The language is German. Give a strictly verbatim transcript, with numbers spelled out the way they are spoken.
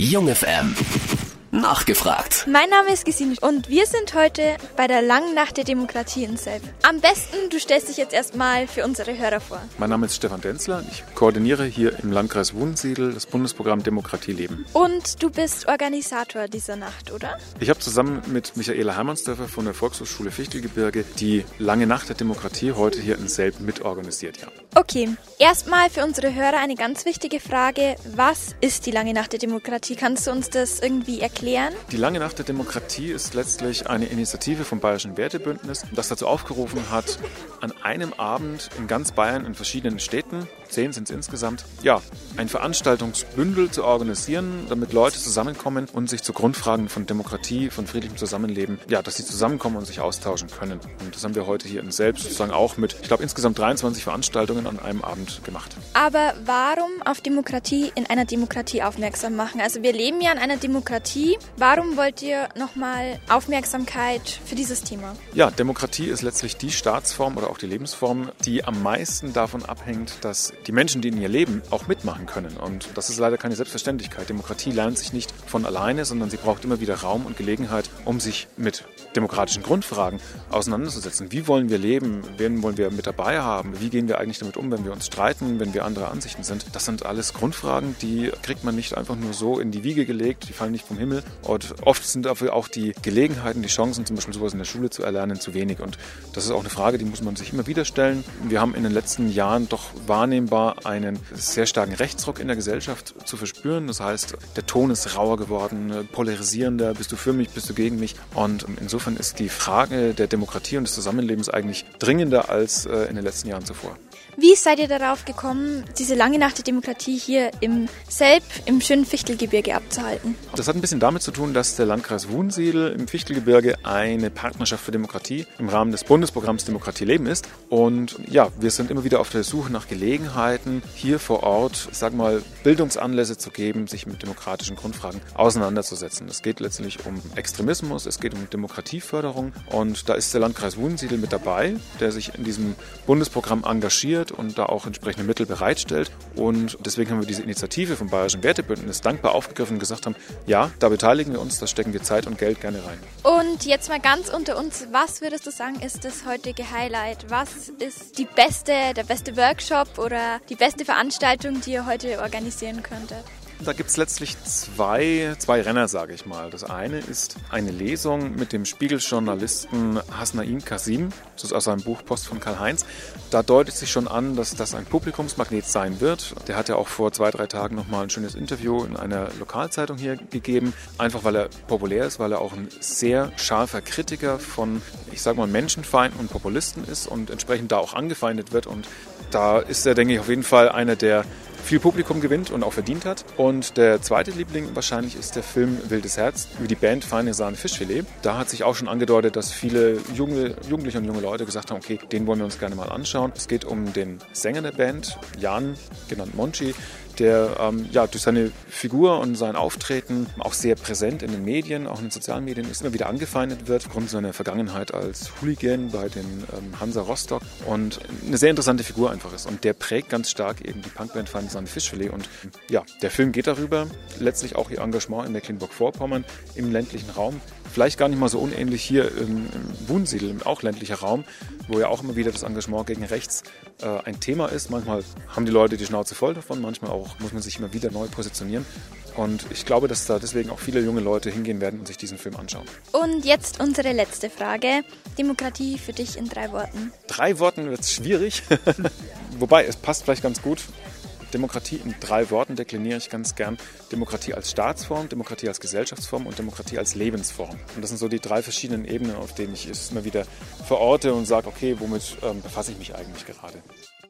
Jung F M. Nachgefragt. Mein Name ist Gesine und wir sind heute bei der Langen Nacht der Demokratie in Selb. Am besten, du stellst dich jetzt erstmal für unsere Hörer vor. Mein Name ist Stefan Denzler. Ich koordiniere hier im Landkreis Wunsiedel das Bundesprogramm Demokratie leben. Und du bist Organisator dieser Nacht, oder? Ich habe zusammen mit Michaela Hermannsdörfer von der Volkshochschule Fichtelgebirge die Lange Nacht der Demokratie heute hier in Selb mitorganisiert, ja. Okay, erstmal für unsere Hörer eine ganz wichtige Frage. Was ist die Lange Nacht der Demokratie? Kannst du uns das irgendwie erklären? Die Lange Nacht der Demokratie ist letztlich eine Initiative vom Bayerischen Wertebündnis, das dazu aufgerufen hat, an einem Abend in ganz Bayern in verschiedenen Städten, zehn sind es insgesamt, ja, ein Veranstaltungsbündel zu organisieren, damit Leute zusammenkommen und sich zu Grundfragen von Demokratie, von friedlichem Zusammenleben, ja, dass sie zusammenkommen und sich austauschen können. Und das haben wir heute hier in Selb sozusagen auch mit, ich glaube, insgesamt dreiundzwanzig Veranstaltungen an einem Abend gemacht. Aber warum auf Demokratie in einer Demokratie aufmerksam machen? Also wir leben ja in einer Demokratie. Warum wollt ihr nochmal Aufmerksamkeit für dieses Thema? Ja, Demokratie ist letztlich die Staatsform oder auch die Lebensform, die am meisten davon abhängt, dass die Menschen, die in ihr leben, auch mitmachen können. Und das ist leider keine Selbstverständlichkeit. Demokratie lernt sich nicht von alleine, sondern sie braucht immer wieder Raum und Gelegenheit, um sich mit demokratischen Grundfragen auseinanderzusetzen. Wie wollen wir leben? Wen wollen wir mit dabei haben? Wie gehen wir eigentlich damit um, wenn wir uns streiten, wenn wir anderer Ansichten sind? Das sind alles Grundfragen, die kriegt man nicht einfach nur so in die Wiege gelegt, die fallen nicht vom Himmel. Und oft sind dafür auch die Gelegenheiten, die Chancen, zum Beispiel sowas in der Schule zu erlernen, zu wenig. Und das ist auch eine Frage, die muss man sich immer wieder stellen. Wir haben in den letzten Jahren doch wahrnehmbar einen sehr starken Rechtsruck in der Gesellschaft zu verspüren. Das heißt, der Ton ist rauer geworden, polarisierender, bist du für mich, bist du gegen mich. Und insofern ist die Frage der Demokratie und des Zusammenlebens eigentlich dringender als in den letzten Jahren zuvor. Wie seid ihr darauf gekommen, diese Lange Nacht der Demokratie hier im Selb, im schönen Fichtelgebirge abzuhalten? Das hat ein bisschen damit zu tun, dass der Landkreis Wunsiedel im Fichtelgebirge eine Partnerschaft für Demokratie im Rahmen des Bundesprogramms Demokratie leben ist. Und ja, wir sind immer wieder auf der Suche nach Gelegenheiten, hier vor Ort, ich sag mal, Bildungsanlässe zu geben, sich mit demokratischen Grundfragen auseinanderzusetzen. Es geht letztlich um Extremismus, es geht um Demokratieförderung. Und da ist der Landkreis Wunsiedel mit dabei, der sich in diesem Bundesprogramm engagiert und da auch entsprechende Mittel bereitstellt. Und deswegen haben wir diese Initiative vom Bayerischen Wertebündnis dankbar aufgegriffen und gesagt haben, ja, da beteiligen wir uns, da stecken wir Zeit und Geld gerne rein. Und jetzt mal ganz unter uns, was würdest du sagen, ist das heutige Highlight? Was ist die beste, der beste Workshop oder die beste Veranstaltung, die ihr heute organisieren könntet? Da gibt es letztlich zwei, zwei Renner, sage ich mal. Das eine ist eine Lesung mit dem Spiegel-Journalisten Hasnain Kasim, das ist aus seinem Buch Post von Karl-Heinz. Da deutet sich schon an, dass das ein Publikumsmagnet sein wird. Der hat ja auch vor zwei, drei Tagen nochmal ein schönes Interview in einer Lokalzeitung hier gegeben. Einfach weil er populär ist, weil er auch ein sehr scharfer Kritiker von, ich sage mal, Menschenfeinden und Populisten ist und entsprechend da auch angefeindet wird. Und da ist er, denke ich, auf jeden Fall einer, der viel Publikum gewinnt und auch verdient hat. Und der zweite Liebling wahrscheinlich ist der Film Wildes Herz über die Band Feine Sahne Fischfilet. Da hat sich auch schon angedeutet, dass viele junge, Jugendliche und junge Leute gesagt haben, okay, den wollen wir uns gerne mal anschauen. Es geht um den Sänger der Band, Jan, genannt Monchi, der ähm, ja, durch seine Figur und sein Auftreten auch sehr präsent in den Medien, auch in den sozialen Medien, ist immer wieder angefeindet wird, aufgrund seiner Vergangenheit als Hooligan bei den ähm, Hansa Rostock und eine sehr interessante Figur einfach ist. Und der prägt ganz stark eben die Punkband Feine Sahne Fischfilet. Und ja, der Film geht darüber, letztlich auch ihr Engagement in Mecklenburg-Vorpommern im ländlichen Raum. Vielleicht gar nicht mal so unähnlich hier im, im Wunsiedel, auch ländlicher Raum, wo ja auch immer wieder das Engagement gegen rechts äh, ein Thema ist. Manchmal haben die Leute die Schnauze voll davon, manchmal auch muss man sich immer wieder neu positionieren. Und ich glaube, dass da deswegen auch viele junge Leute hingehen werden und sich diesen Film anschauen. Und jetzt unsere letzte Frage. Demokratie für dich in drei Worten. Drei Worten wird es schwierig. Wobei, es passt vielleicht ganz gut. Demokratie in drei Worten dekliniere ich ganz gern. Demokratie als Staatsform, Demokratie als Gesellschaftsform und Demokratie als Lebensform. Und das sind so die drei verschiedenen Ebenen, auf denen ich es immer wieder verorte und sage, okay, womit ähm, befasse ich mich eigentlich gerade?